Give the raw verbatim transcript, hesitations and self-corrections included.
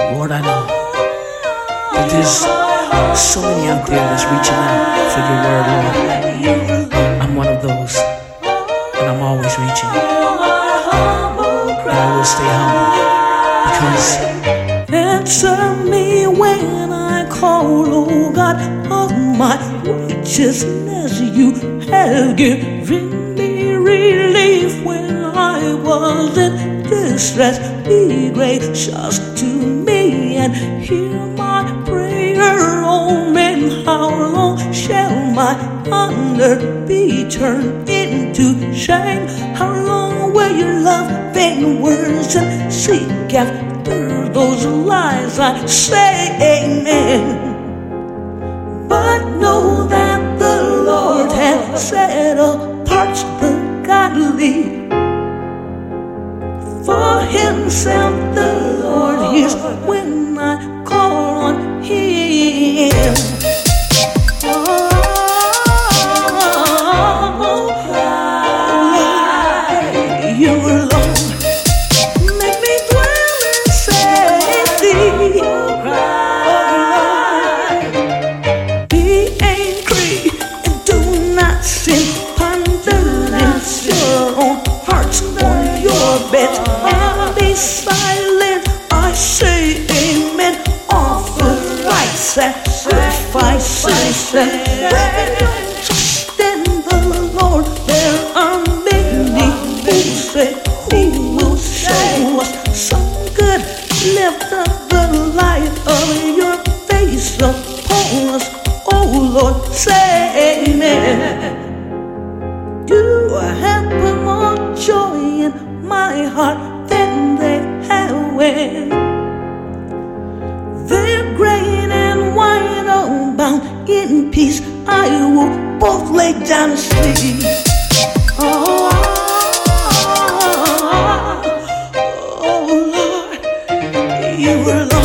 Lord, I know that there's so many out there that's reaching out for your word, Lord. I'm one of those, and I'm always reaching. And I will stay humble, because answer me when I call, oh God, of my righteousness. You have given me relief when I was in distress. Be gracious to me and hear my prayer. Oh man, how long shall my honor be turned into shame? How long will your loving words and seek after those lies? I say amen, but know that the Lord has set apart the godly for himself. The Lord hears when I call on him. Oh, you alone make me dwell in safety. Be angry and do not sin. Ponder in your own hearts on your bed and be silent. I say amen. Offer right sacrifices and trust in the Lord. There are many who say, who will show us some good? Lift up the light of your face upon us, oh Lord, say amen. You have put more joy in my heart than they have when their grain and wine abound in peace. I will both lay down and sleep. Oh, oh, oh, Lord, you alone.